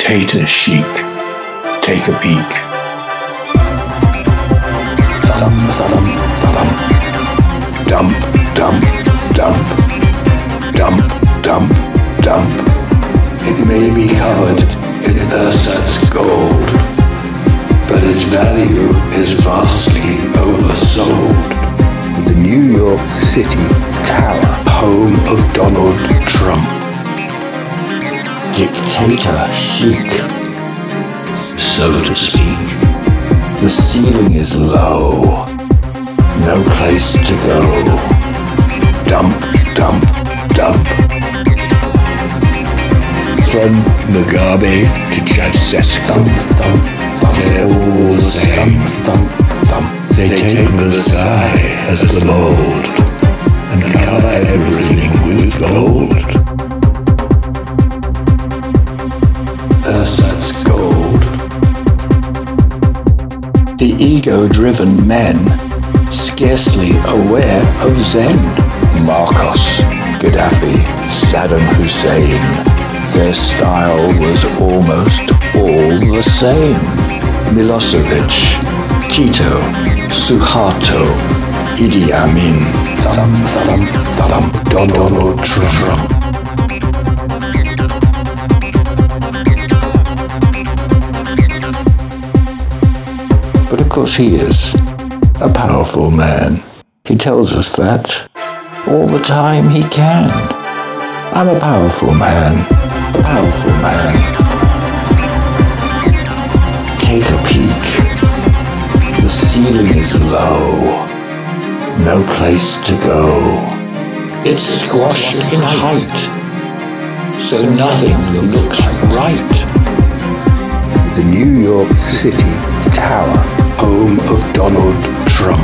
dictator chic. Take a peek. Thump, thump, thump. Dump, dump, dump. Dump, dump, dump. It may be covered in ersatz gold, but its value is vastly oversold. The New York City Tower, home of Donald Trump. dictator chic, So to speak. the ceiling is low, no place to go. Dump, dump, dump. From Mugabe to Ceausescu, Thump, thump, thump. they're all the same. Thump, thump, thump. They take Versailles as the mold and cover everything with gold. Ersatz gold. The ego-driven men, scarcely aware of Zen. Marcos, Gaddafi, Saddam Hussein, their style was almost all the same. Milosevic, Tito, Suharto, Idi Amin, Thump, thump, thump. Donald Trump. but of course he is a powerful man. He tells us that all the time he can. I'm a powerful man, a powerful man. Take a peek. The ceiling is low, no place to go. It's squashed in height, so nothing looks right. The New York City Tower, Home of Donald Trump.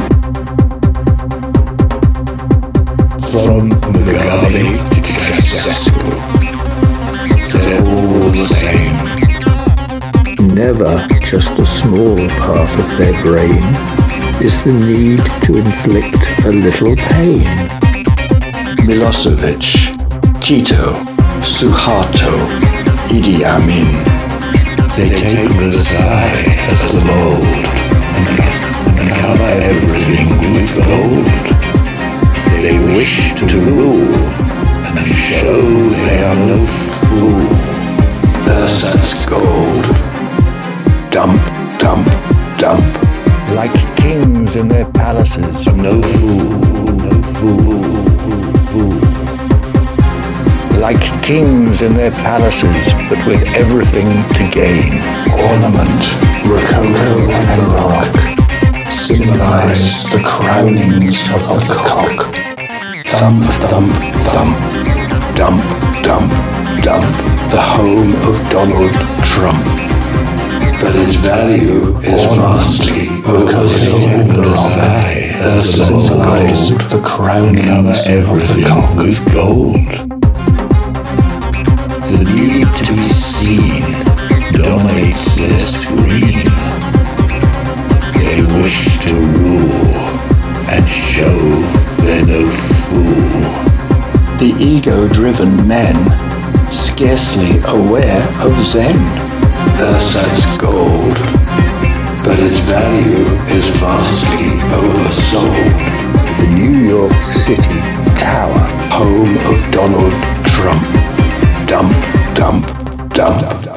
from Mugabe to Ceausescu, they're all the same. Never just a small part of their brain is the need to inflict a little pain. Milosevic, Tito, Suharto, Idi Amin, they take Versailles as the mold and cover everything with gold. They wish to rule and show they are no fool. Ersatz gold. Dump, dump, dump. Like kings in their palaces, no fool, no fool, fool. Like kings in their palaces, but with everything to gain. Ornament, rococo and baroque symbolize the crownings of the cock. Thump, thump, thump. Dump, dump, dump. The home of Donald Trump. But its value is vastly oversold. As Symbolize the crownings of the everything cock. with gold. The need to be seen dominates their screen. They wish to rule and show they're no fool. The ego-driven men, scarcely aware of Zen. Ersatz gold. But its value is vastly oversold. The New York City Tower, Home of Donald Trump. Dump, dump, dump.